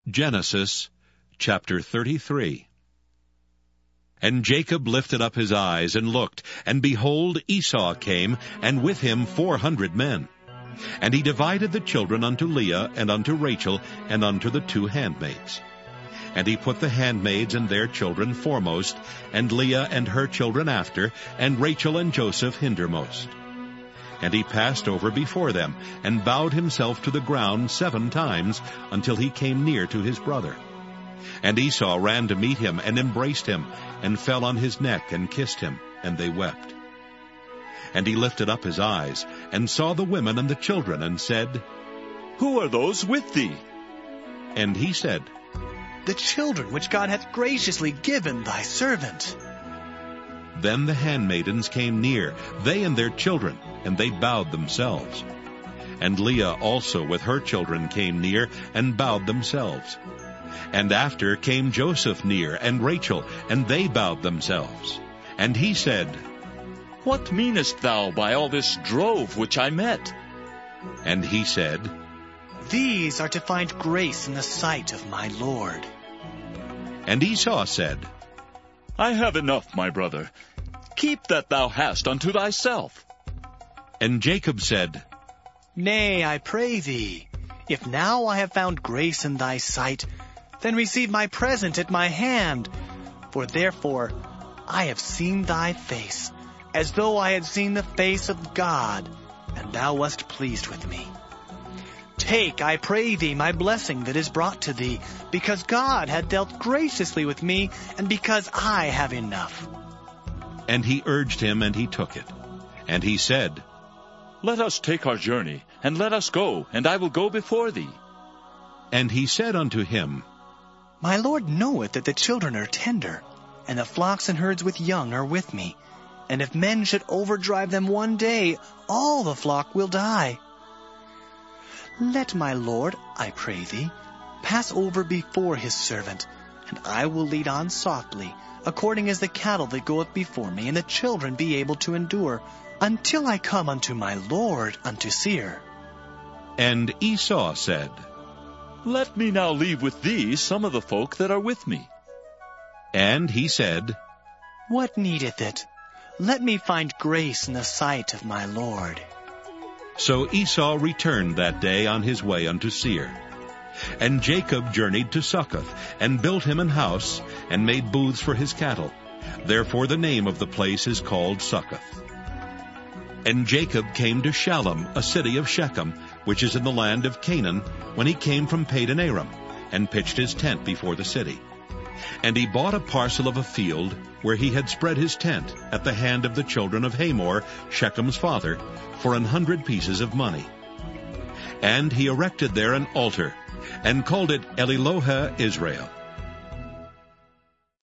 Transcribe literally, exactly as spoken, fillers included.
Genesis chapter thirty-three. And Jacob lifted up his eyes and looked, and behold, Esau came, and with him four hundred men. And he divided the children unto Leah, and unto Rachel, and unto the two handmaids. And he put the handmaids and their children foremost, and Leah and her children after, and Rachel and Joseph hindermost. And he passed over before them, and bowed himself to the ground seven times, until he came near to his brother. And Esau ran to meet him, and embraced him, and fell on his neck, and kissed him, and they wept. And he lifted up his eyes, and saw the women and the children, and said, Who are those with thee? And he said, The children which God hath graciously given thy servant. Then the handmaidens came near, they and their children, and they bowed themselves. And Leah also with her children came near, and bowed themselves. And after came Joseph near, and Rachel, and they bowed themselves. And he said, What meanest thou by all this drove which I met? And he said, These are to find grace in the sight of my Lord. And Esau said, I have enough, my brother. Keep that thou hast unto thyself. And Jacob said, Nay, I pray thee, if now I have found grace in thy sight, then receive my present at my hand. For therefore I have seen thy face, as though I had seen the face of God, and thou wast pleased with me. Take, I pray thee, my blessing that is brought to thee, because God hath dealt graciously with me, and because I have enough. And he urged him, and he took it. And he said, Let us take our journey, and let us go, and I will go before thee. And he said unto him, My Lord knoweth that the children are tender, and the flocks and herds with young are with me. And if men should overdrive them one day, all the flock will die. Let my Lord, I pray thee, pass over before his servant, and I will lead on softly, according as the cattle that goeth before me, and the children be able to endure, until I come unto my Lord unto Seir. And Esau said, Let me now leave with thee some of the folk that are with me. And he said, What needeth it? Let me find grace in the sight of my Lord. So Esau returned that day on his way unto Seir. And Jacob journeyed to Succoth, and built him an house, and made booths for his cattle. Therefore the name of the place is called Succoth. And Jacob came to Shalem, a city of Shechem, which is in the land of Canaan, when he came from Padan Aram, and pitched his tent before the city. And he bought a parcel of a field, where he had spread his tent, at the hand of the children of Hamor, Shechem's father, for an hundred pieces of money. And he erected there an altar, and called it Elilohe Israel.